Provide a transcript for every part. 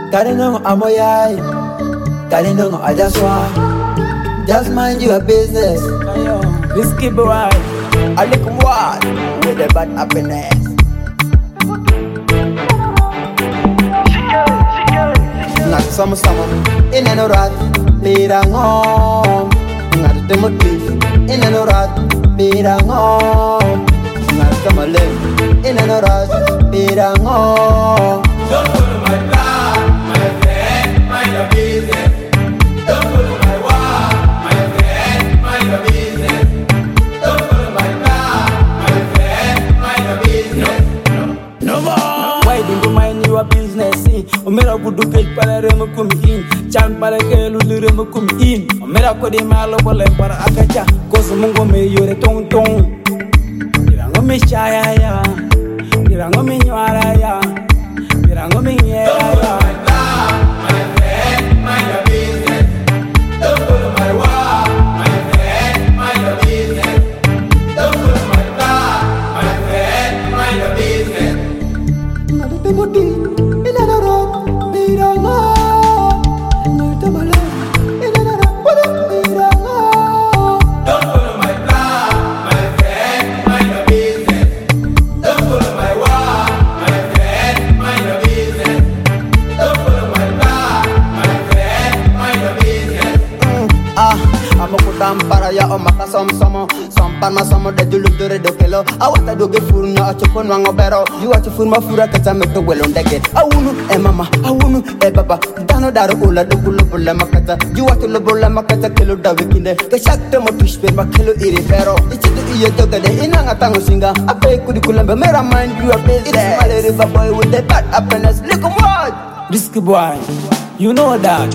Karinong amoyai, karinong ajaswa. Just mind your business. Risky boy, I look what with the bad happiness. Ngat sama in an orat, pirangom. Ngat demotif in an orat, pirangom. Ngat sama in an orat, pirangom. Don't follow my plan, my friend, mind your business. Don't follow my walk, my friend, mind your business. Don't follow my plan, my friend, mind your business. no more. Why didn't you mind your business? Omera kudu kej pala remo kum in, chan pala kelu di remo kum in. Omera kodi malo bole para akacha, kosu mungo me yore tong tong. Irango me chaya ya, irango me nyara ya, irango me nyera ya. My friend, mind your business. Don't follow my walk, my friend, mind your business. Don't follow my plan, my friend, mind your business. Ngat demotif in an orat, pirangom. Ngat sama in an orat, pirangom. Don't follow my plan, my friend, mind your business. Don't follow my walk, my friend, mind your business. Don't follow my plan, my friend, mind your business. Amo kutam para ya o maka som parma somo de dulu dure do kelo awata do ge furna achopon wango bero you atu furma fura kata meto welo ndege awunu e mama awunu e baba dano daro ula do kulo bulla makata you atu lo bulla makata kelo da wikinde ke shakte mo tushpe makelo iri fero ichidu iyo doga de inanga tango singa ape kudi kulambe mera mind you a business it's my river boy with the bad happiness look what Risky boy, you know that.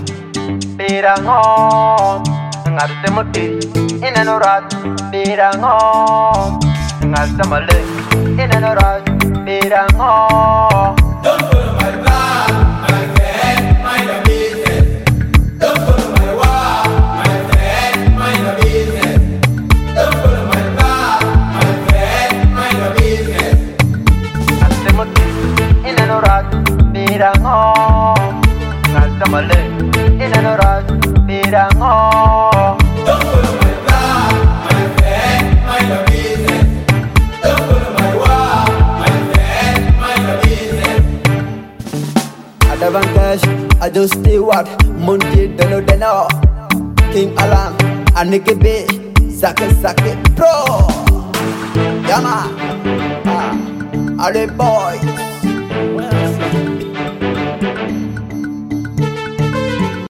Pirangom, ngat demotif in an orat, pirangom, ngat samale in an orat, pirangom. Don't follow my plan, my friend, mind your business. Don't follow my walk, my friend, mind your business. Don't follow my plan, my friend, mind your business. Ngat demotif in an orat, pirangom, ngat samale in an orat, pirangom. Don't follow my plan, my friend, mind your business. Don't follow my walk, my friend, mind your business. Advantage, I just stay what Monday, Deno, King Alan, Anike B, Sake Pro. Yama, are boy.